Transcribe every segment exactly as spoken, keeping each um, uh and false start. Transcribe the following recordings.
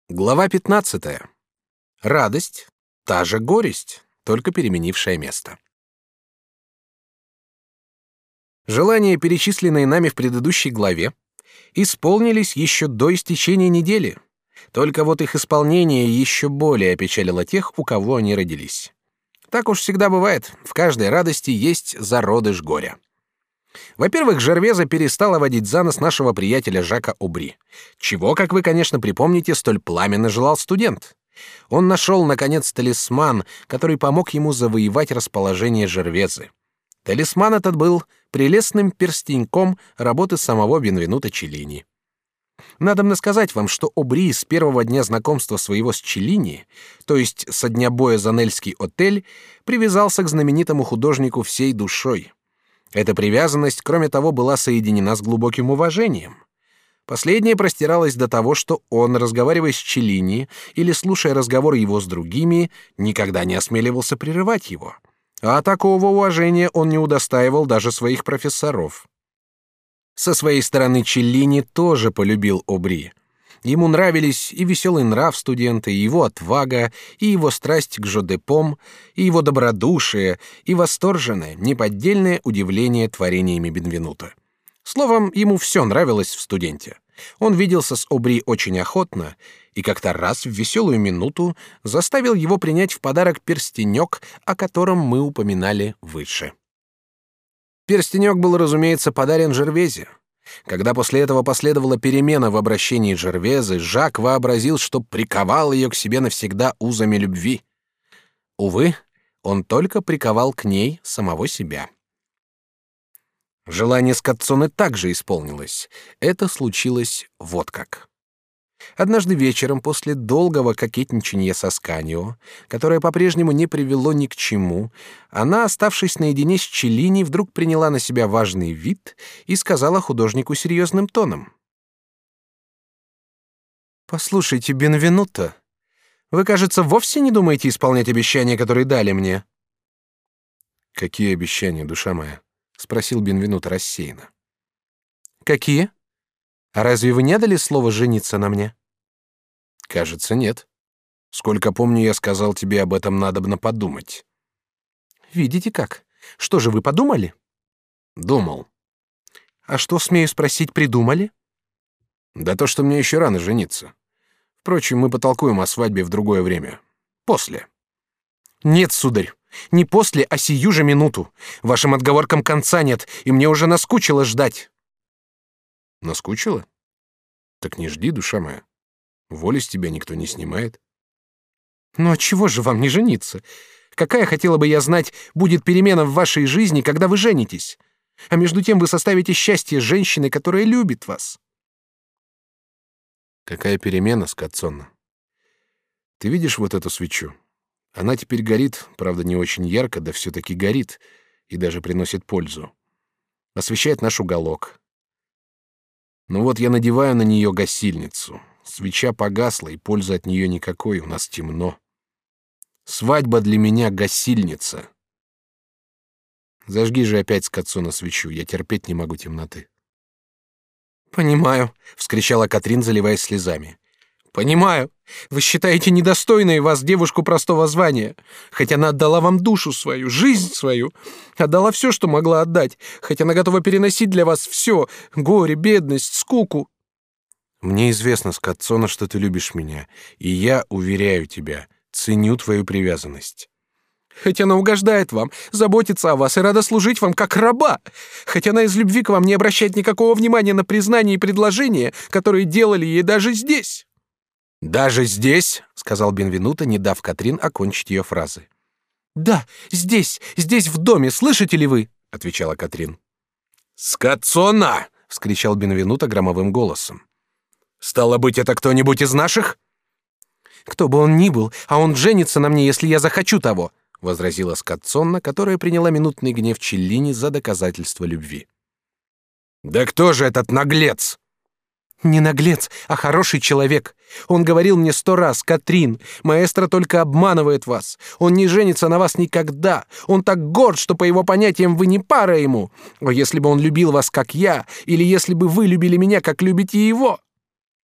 Глава пятнадцатая. Радость — та же горесть, только переменившая место. Желания, перечисленные нами в предыдущей главе, исполнились еще до истечения недели, только вот их исполнение еще более опечалило тех, у кого они родились. Так уж всегда бывает, в каждой радости есть зародыш горя. Во-первых, Жервеза перестала водить за нос нашего приятеля Жака Обри, чего, как вы, конечно, припомните, столь пламенно желал студент. Он нашел, наконец, талисман, который помог ему завоевать расположение Жервезы. Талисман этот был прелестным перстеньком работы самого Бенвенуто Челлини. Надобно сказать вам, что Обри с первого дня знакомства своего с Челлини, то есть со дня боя за Нельский отель, привязался к знаменитому художнику всей душой. Эта привязанность, кроме того, была соединена с глубоким уважением. Последнее простиралось до того, что он, разговаривая с Челлини или слушая разговор его с другими, никогда не осмеливался прерывать его. А такого уважения он не удостаивал даже своих профессоров. Со своей стороны Челлини тоже полюбил Обри. Ему нравились и веселый нрав студента, и его отвага, и его страсть к жодепом, и его добродушие, и восторженное, неподдельное удивление творениями Бенвенуто. Словом, ему все нравилось в студенте. Он виделся с Обри очень охотно, и как-то раз в веселую минуту заставил его принять в подарок перстенек, о котором мы упоминали выше. Перстенек был, разумеется, подарен Жервезе. Когда после этого последовала перемена в обращении Жервезы, Жак вообразил, что приковал ее к себе навсегда узами любви. Увы, он только приковал к ней самого себя. Желание Скотцоны также исполнилось. Это случилось вот как. Однажды вечером, после долгого кокетничанья со Асканио, которое по-прежнему не привело ни к чему, она, оставшись наедине с Челлини, вдруг приняла на себя важный вид и сказала художнику серьезным тоном: «Послушайте, Бенвенуто, вы, кажется, вовсе не думаете исполнять обещания, которые дали мне?» «Какие обещания, душа моя?» — спросил Бенвенуто рассеянно. «Какие? А разве вы не дали слово жениться на мне?» «Кажется, нет. Сколько помню, я сказал тебе, об этом надобно подумать». «Видите как? Что же вы подумали?» «Думал». «А что, смею спросить, придумали?» «Да то, что мне еще рано жениться. Впрочем, мы потолкуем о свадьбе в другое время. После». «Нет, сударь, не после, а сию же минуту. Вашим отговоркам конца нет, и мне уже наскучило ждать». «Наскучило? Так не жди, душа моя. Воли с тебя никто не снимает». «Ну а чего же вам не жениться? Какая, хотела бы я знать, будет перемена в вашей жизни, когда вы женитесь? А между тем вы составите счастье женщины, которая любит вас». «Какая перемена, Скотцона? Ты видишь вот эту свечу? Она теперь горит, правда, не очень ярко, да все-таки горит и даже приносит пользу. Освещает наш уголок. Ну вот я надеваю на нее гасильницу. Свеча погасла, и пользы от нее никакой, у нас темно. Свадьба для меня — гасильница. Зажги же опять, Скотцона, свечу, я терпеть не могу темноты». «Понимаю», — вскричала Катрин, заливаясь слезами. «Понимаю. Вы считаете недостойной вас девушку простого звания, хоть она отдала вам душу свою, жизнь свою, отдала все, что могла отдать, хоть она готова переносить для вас все — горе, бедность, скуку». «Мне известно, Скотцона, что ты любишь меня, и я, уверяю тебя, ценю твою привязанность». «Хоть она угождает вам, заботится о вас и рада служить вам как раба, хоть она из любви к вам не обращает никакого внимания на признания и предложения, которые делали ей даже здесь». «Даже здесь?» — сказал Бенвенуто, не дав Катрин окончить ее фразы. «Да, здесь, здесь в доме, слышите ли вы?» — отвечала Катрин. «Скотцона!» — вскричал Бенвенуто громовым голосом. «Стало быть, это кто-нибудь из наших?» «Кто бы он ни был, а он женится на мне, если я захочу того», — возразила Скотцона, которая приняла минутный гнев Челлини за доказательство любви. «Да кто же этот наглец?» «Не наглец, а хороший человек. Он говорил мне сто раз: Катрин, маэстро только обманывает вас. Он не женится на вас никогда. Он так горд, что по его понятиям вы не пара ему. О, если бы он любил вас, как я, или если бы вы любили меня, как любите его!»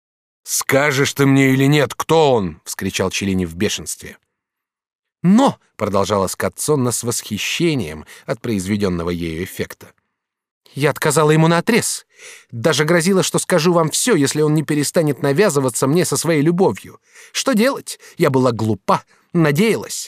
«Скажешь ты мне или нет, кто он?» — вскричал Челлини в бешенстве. «Но», — продолжала Скотсонна с восхищением от произведенного ею эффекта, «я отказала ему наотрез. Даже грозила, что скажу вам все, если он не перестанет навязываться мне со своей любовью. Что делать? Я была глупа, надеялась».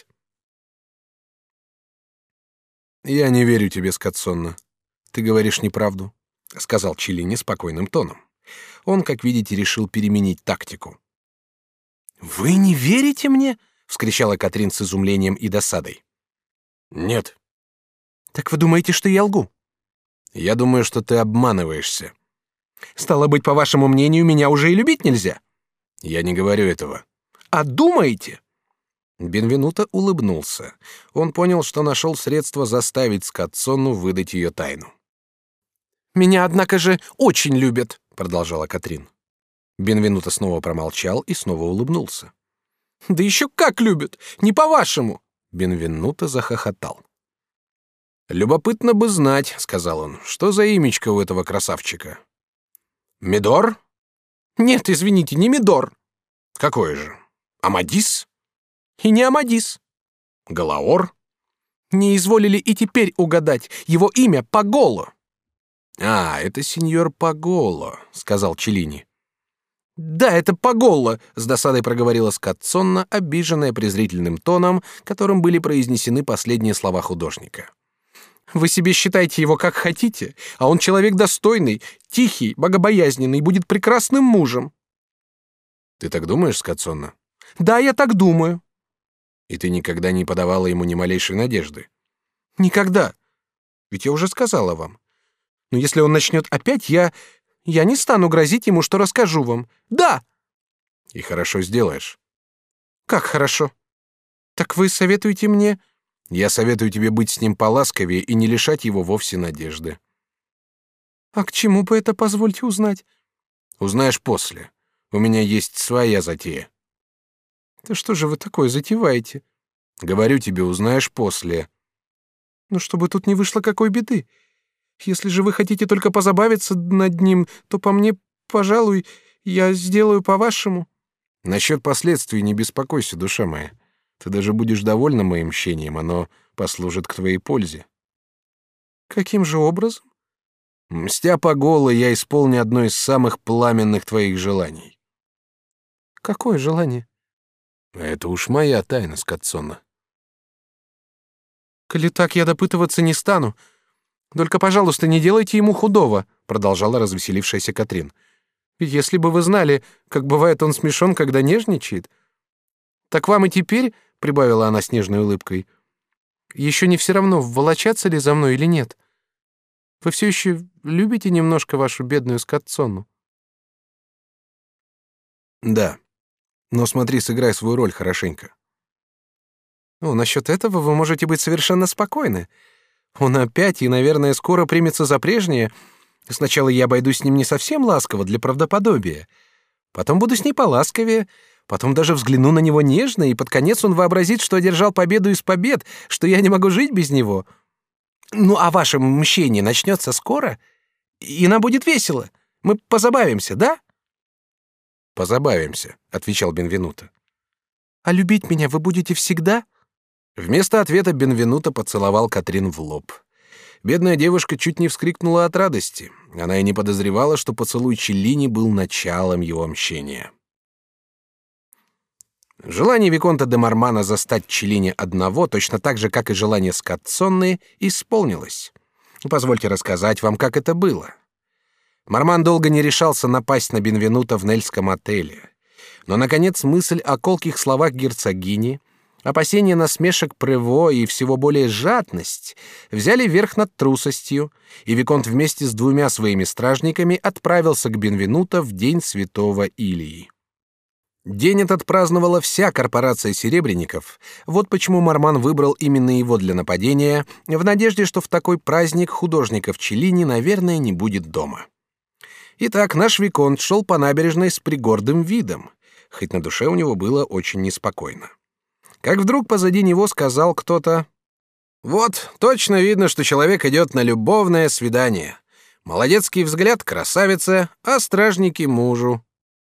«Я не верю тебе, Скотсонна. Ты говоришь неправду», — сказал Челлини спокойным тоном. Он, как видите, решил переменить тактику. «Вы не верите мне?» — вскричала Катрин с изумлением и досадой. «Нет». «Так вы думаете, что я лгу?» «Я думаю, что ты обманываешься». «Стало быть, по вашему мнению, меня уже и любить нельзя?» «Я не говорю этого». «А думаете?» Бенвенуто улыбнулся. Он понял, что нашел средство заставить Скотсонну выдать ее тайну. «Меня, однако же, очень любят», — продолжала Катрин. Бенвенуто снова промолчал и снова улыбнулся. «Да еще как любят! Не по-вашему!» Бенвенуто захохотал. «Любопытно бы знать, — сказал он, — что за имечко у этого красавчика? Медор? Нет, извините, не Медор. Какой же? Амадис? И не Амадис. Галаор? Не изволили и теперь угадать. Его имя Паголо. А, это сеньор Паголо, — сказал Челлини. Да, это Паголо, — с досадой проговорила Скотсонна, обиженная презрительным тоном, которым были произнесены последние слова художника. Вы себе считайте его как хотите, а он человек достойный, тихий, богобоязненный, будет прекрасным мужем. Ты так думаешь, Скотсонна? Да, я так думаю. И ты никогда не подавала ему ни малейшей надежды? Никогда. Ведь я уже сказала вам. Но если он начнет опять, я... я не стану грозить ему, что расскажу вам. Да! И хорошо сделаешь. Как хорошо? Так вы советуете мне... Я советую тебе быть с ним поласковее и не лишать его вовсе надежды. А к чему бы это, позвольте узнать? Узнаешь после. У меня есть своя затея. Да что же вы такое затеваете? Говорю тебе, узнаешь после. Ну, чтобы тут не вышло какой беды. Если же вы хотите только позабавиться над ним, то по мне, пожалуй, я сделаю по-вашему. Насчет последствий не беспокойся, душа моя. Ты даже будешь довольна моим мщением, оно послужит к твоей пользе. Каким же образом? Мстя Паголо, я исполню одно из самых пламенных твоих желаний. Какое желание? Это уж моя тайна, Скотсонна. Коли так, я допытываться не стану. Только, пожалуйста, не делайте ему худого, продолжала развеселившаяся Катрин. Если бы вы знали, как бывает он смешон, когда нежничает. Так вам и теперь, прибавила она с нежной улыбкой, еще не все равно, волочатся ли за мной или нет. Вы все еще любите немножко вашу бедную Скотсонну? Да. Но смотри, сыграй свою роль хорошенько. Ну, насчет этого вы можете быть совершенно спокойны. Он опять и, наверное, скоро примется за прежнее. Сначала я обойдусь с ним не совсем ласково для правдоподобия. Потом буду с ней поласковее, потом даже взгляну на него нежно, и под конец он вообразит, что одержал победу из побед, что я не могу жить без него. Ну, а ваше мщение начнется скоро, и нам будет весело. Мы позабавимся, да? Позабавимся, отвечал Бенвенуто. А любить меня вы будете всегда? Вместо ответа Бенвенуто поцеловал Катрин в лоб. Бедная девушка чуть не вскрикнула от радости. Она и не подозревала, что поцелуй Челлини был началом его мщения. Желание виконта де Мармана застать Челлини одного, точно так же, как и желание Скотсонны, исполнилось. Позвольте рассказать вам, как это было. Марман долго не решался напасть на Бенвенуто в Нельском отеле. Но, наконец, мысль о колких словах герцогини, опасения насмешек Прево и всего более жадность взяли верх над трусостью, и виконт вместе с двумя своими стражниками отправился к Бенвенуто в день святого Илии. День этот праздновала вся корпорация серебряников. Вот почему Марман выбрал именно его для нападения, в надежде, что в такой праздник художников Челлини, наверное, не будет дома. Итак, наш виконт шел по набережной с пригордым видом, хоть на душе у него было очень неспокойно. Как вдруг позади него сказал кто-то: «Вот, точно видно, что человек идет на любовное свидание. Молодецкий взгляд красавице, а стражники мужу».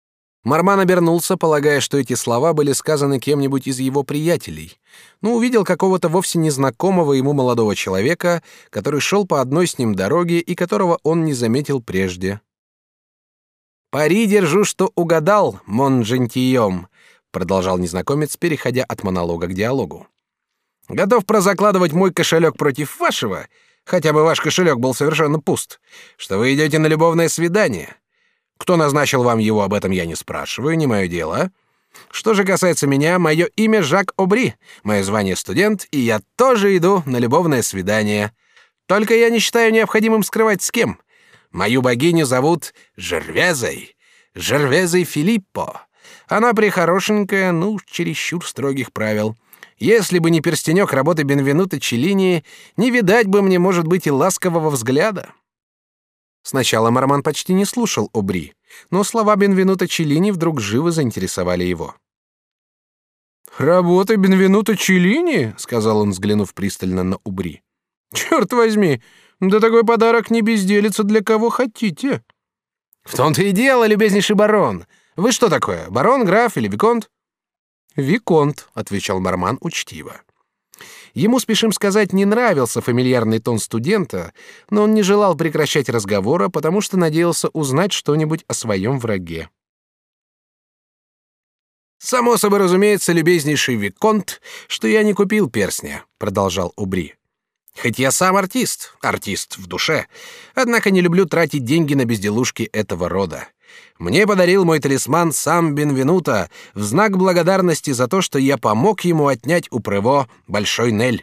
Марман обернулся, полагая, что эти слова были сказаны кем-нибудь из его приятелей, но увидел какого-то вовсе незнакомого ему молодого человека, который шел по одной с ним дороге и которого он не заметил прежде. «Пари держу, что угадал, мон жентийом», — продолжал незнакомец, переходя от монолога к диалогу. «Готов прозакладывать мой кошелек против вашего, хотя бы ваш кошелек был совершенно пуст, что вы идете на любовное свидание. Кто назначил вам его, об этом я не спрашиваю, не мое дело. Что же касается меня, мое имя Жак Обри, мое звание студент, и я тоже иду на любовное свидание. Только я не считаю необходимым скрывать с кем. Мою богиню зовут Жервезой, Жервезой Филиппо. Она прихорошенькая, ну, чересчур строгих правил. Если бы не перстенек работы Бенвенуто Челлини, не видать бы мне, может быть, и ласкового взгляда». Сначала Марман почти не слушал Обри, но слова Бенвенуто Челлини вдруг живо заинтересовали его. «Работа Бенвенуто Челлини?» — сказал он, взглянув пристально на Обри. «Черт возьми, да такой подарок не безделится для кого хотите». «В том-то и дело, любезнейший барон. Вы что такое, барон, граф или виконт?» «Виконт», — отвечал Марман учтиво. Ему, спешим сказать, не нравился фамильярный тон студента, но он не желал прекращать разговора, потому что надеялся узнать что-нибудь о своем враге. «Само собой разумеется, любезнейший виконт, что я не купил перстня», — продолжал Обри. «Хоть я сам артист, артист в душе, однако не люблю тратить деньги на безделушки этого рода. Мне подарил мой талисман сам Бенвенуто в знак благодарности за то, что я помог ему отнять у Прево Большой Нель».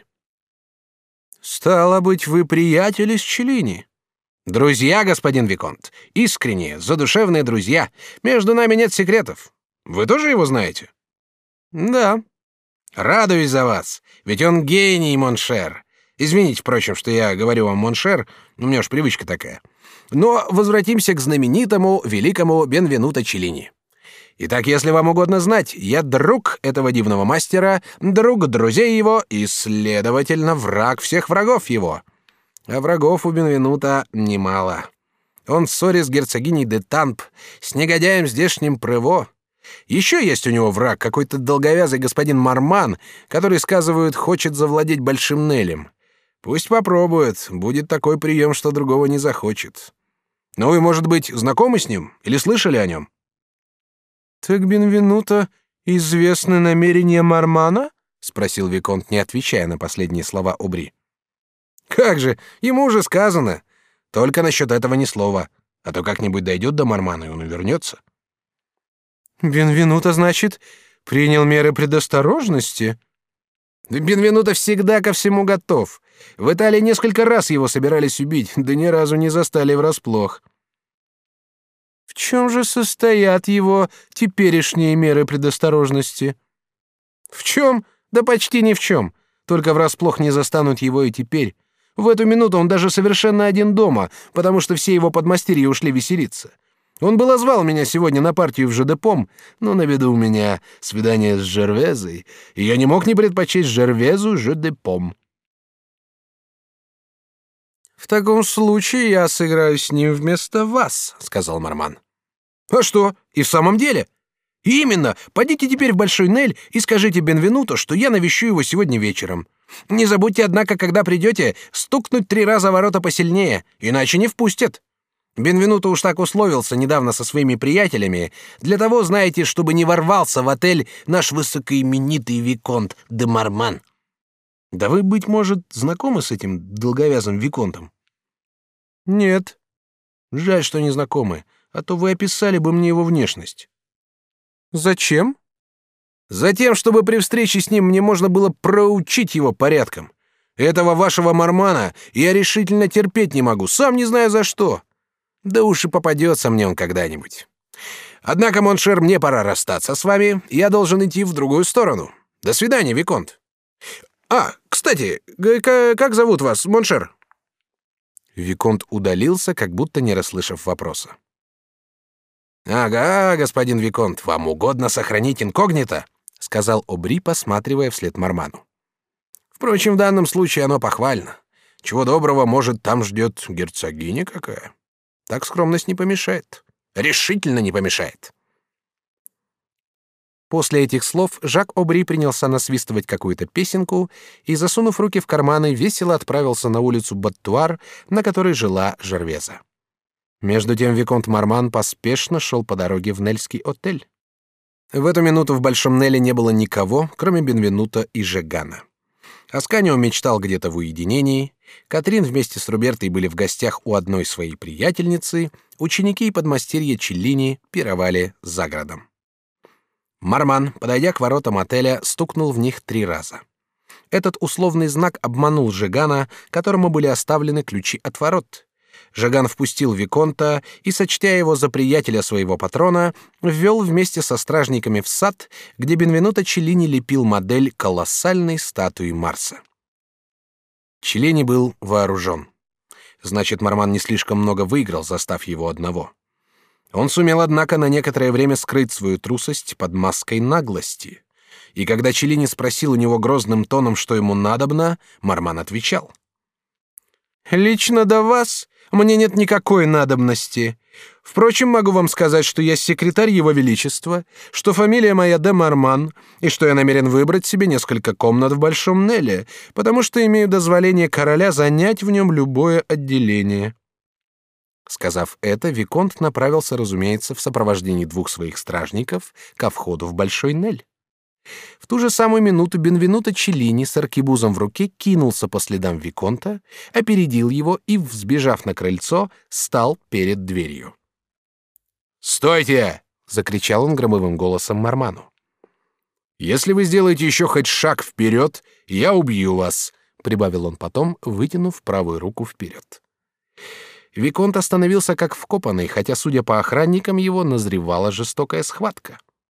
«Стало быть, вы приятели с Челлини?» «Друзья, господин виконт, искренние, задушевные друзья. Между нами нет секретов. Вы тоже его знаете?» «Да». «Радуюсь за вас, ведь он гений, моншер. Извините, впрочем, что я говорю вам моншер, у меня уж привычка такая. Но возвратимся к знаменитому, великому Бенвенуто Челлини. Итак, если вам угодно знать, я друг этого дивного мастера, друг друзей его и, следовательно, враг всех врагов его. А врагов у Бенвенуто немало. Он в ссоре с герцогиней де Тамп, с негодяем здешним Прево. Еще есть у него враг, какой-то долговязый господин Марман, который, сказывают, хочет завладеть Большим Нелем. Пусть попробует, будет такой прием, что другого не захочет. Ну, вы, может быть, знакомы с ним или слышали о нем?» «Так Бенвенуто известны намерения Мармана?» — спросил виконт, не отвечая на последние слова Обри. «Как же, ему уже сказано. Только насчет этого ни слова, а то как-нибудь дойдет до Мармана, и он увернется». «Бенвенуто, значит, принял меры предосторожности?» «Бенвенуто всегда ко всему готов. В Италии несколько раз его собирались убить, да ни разу не застали врасплох». «В чем же состоят его теперешние меры предосторожности?» «В чем? Да почти ни в чем. Только врасплох не застанут его и теперь. В эту минуту он даже совершенно один дома, потому что все его подмастерья ушли веселиться. Он было звал меня сегодня на партию в Жедепом, но на виду у меня свидание с Жервезой, и я не мог не предпочесть Жервезу Жедепом». «В таком случае я сыграю с ним вместо вас», — сказал Марман. «А что, и в самом деле?» «Именно. Пойдите теперь в Большой Нель и скажите Бенвенуто, что я навещу его сегодня вечером. Не забудьте, однако, когда придете, стукнуть три раза ворота посильнее, иначе не впустят. Бенвенуто уж так условился недавно со своими приятелями, для того, знаете, чтобы не ворвался в отель наш высокоименитый виконт де Марман». «Да вы, быть может, знакомы с этим долговязым виконтом?» «Нет». «Жаль, что не знакомы, а то вы описали бы мне его внешность». «Зачем?» «Затем, чтобы при встрече с ним мне можно было проучить его порядком. Этого вашего Мармана я решительно терпеть не могу, сам не знаю за что. Да уж и попадется мне он когда-нибудь. Однако, моншер, мне пора расстаться с вами, я должен идти в другую сторону. До свидания, виконт. А, кстати, как зовут вас, моншер?» Виконт удалился, как будто не расслышав вопроса. «Ага, господин виконт, вам угодно сохранить инкогнито», — сказал Обри, посматривая вслед Марману. «Впрочем, в данном случае оно похвально. Чего доброго, может, там ждет герцогиня какая. Так скромность не помешает. Решительно не помешает». После этих слов Жак Обри принялся насвистывать какую-то песенку и, засунув руки в карманы, весело отправился на улицу Баттуар, на которой жила Жервеза. Между тем виконт Марман поспешно шел по дороге в Нельский отель. В эту минуту в Большом Неле не было никого, кроме Бенвенута и Жегана. Асканио мечтал где-то в уединении, Катрин вместе с Рубертой были в гостях у одной своей приятельницы, ученики и подмастерья Челлини пировали за городом. Марман, подойдя к воротам отеля, стукнул в них три раза. Этот условный знак обманул Жегана, которому были оставлены ключи от ворот. Жеган впустил виконта и, сочтя его за приятеля своего патрона, ввел вместе со стражниками в сад, где Бенвенуто Челлини лепил модель колоссальной статуи Марса. Челлини был вооружен. Значит, Марман не слишком много выиграл, застав его одного. Он сумел, однако, на некоторое время скрыть свою трусость под маской наглости. И когда Челлини спросил у него грозным тоном, что ему надобно, Марман отвечал: «Лично до вас мне нет никакой надобности. Впрочем, могу вам сказать, что я секретарь Его Величества, что фамилия моя де Марман, и что я намерен выбрать себе несколько комнат в Большом Неле, потому что имею дозволение короля занять в нем любое отделение». Сказав это, виконт направился, разумеется, в сопровождении двух своих стражников ко входу в Большой Нель. В ту же самую минуту Бенвенуто Челлини с аркебузом в руке кинулся по следам виконта, опередил его и, взбежав на крыльцо, стал перед дверью. «Стойте!» — закричал он громовым голосом Марману. «Если вы сделаете еще хоть шаг вперед, я убью вас», — прибавил он потом, вытянув правую руку вперед. Виконт остановился как вкопанный, хотя, судя по охранникам его, назревала жестокая схватка.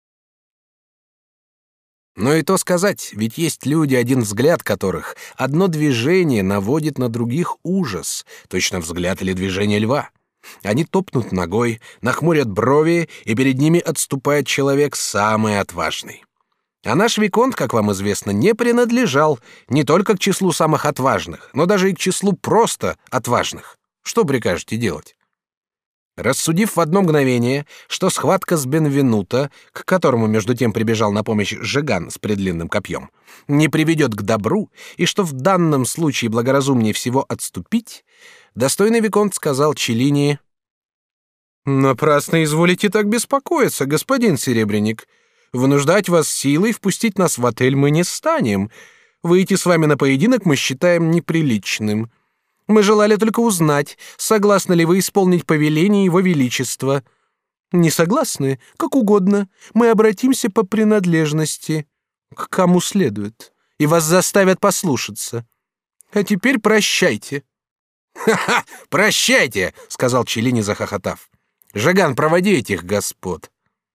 Но и то сказать, ведь есть люди, один взгляд которых, одно движение наводит на других ужас, точно взгляд или движение льва. Они топнут ногой, нахмурят брови, и перед ними отступает человек самый отважный. А наш виконт, как вам известно, не принадлежал не только к числу самых отважных, но даже и к числу просто отважных. Что прикажете делать? Рассудив в одно мгновение, что схватка с Бенвенуто, к которому между тем прибежал на помощь Жеган с предлинным копьем, не приведет к добру, и что в данном случае благоразумнее всего отступить, достойный виконт сказал Челлини: «Напрасно изволите так беспокоиться, господин Серебряник. Вынуждать вас силой впустить нас в отель мы не станем. Выйти с вами на поединок мы считаем неприличным. Мы желали только узнать, согласны ли вы исполнить повеление Его Величества. Не согласны? Как угодно. Мы обратимся по принадлежности, к кому следует, и вас заставят послушаться. А теперь прощайте». «Ха-ха! Прощайте!» — сказал Челлини, захохотав. «Жеган, проводи этих господ».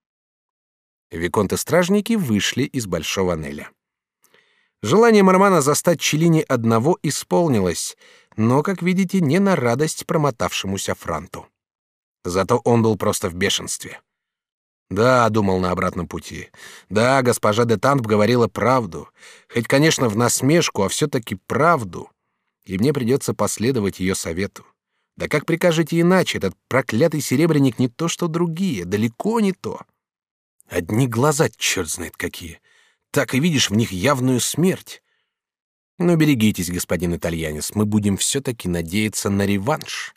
Виконты-стражники вышли из Большого Неля. Желание Мармана застать Челлини одного исполнилось, но, как видите, не на радость промотавшемуся франту. Зато он был просто в бешенстве. Да, думал на обратном пути. Да, госпожа де Тамп говорила правду. Хоть, конечно, в насмешку, а все-таки правду. И мне придется последовать ее совету. Да как прикажете иначе? Этот проклятый серебряник не то, что другие, далеко не то. Одни глаза, черт знает какие. Так и видишь в них явную смерть. Но берегитесь, господин итальянец, мы будем все-таки надеяться на реванш.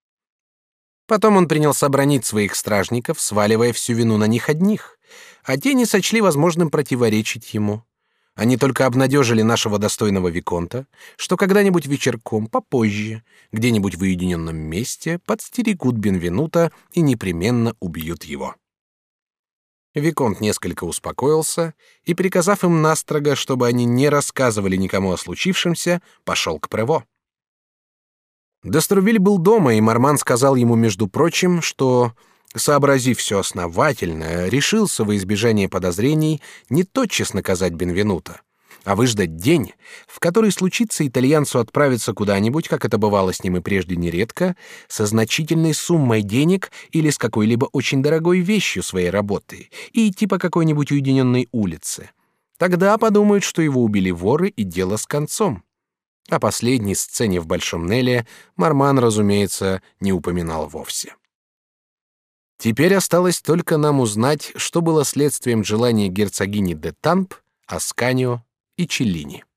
Потом он принялся бранить своих стражников, сваливая всю вину на них одних, а те не сочли возможным противоречить ему. Они только обнадежили нашего достойного виконта, что когда-нибудь вечерком, попозже, где-нибудь в уединенном месте подстерегут Бенвенуто и непременно убьют его. Виконт несколько успокоился и, приказав им настрого, чтобы они не рассказывали никому о случившемся, пошел к Прево. Д'Эструвиль был дома, и Марман сказал ему, между прочим, что, сообразив все основательно, решился во избежание подозрений не тотчас наказать Бенвенуто, а выждать день, в который случится итальянцу отправиться куда-нибудь, как это бывало с ним и прежде нередко, со значительной суммой денег или с какой-либо очень дорогой вещью своей работы, и идти по какой-нибудь уединенной улице. Тогда подумают, что его убили воры, и дело с концом. О последней сцене в Большом Неле Марман, разумеется, не упоминал вовсе. Теперь осталось только нам узнать, что было следствием желания герцогини де Тамп, Асканио и Челлини.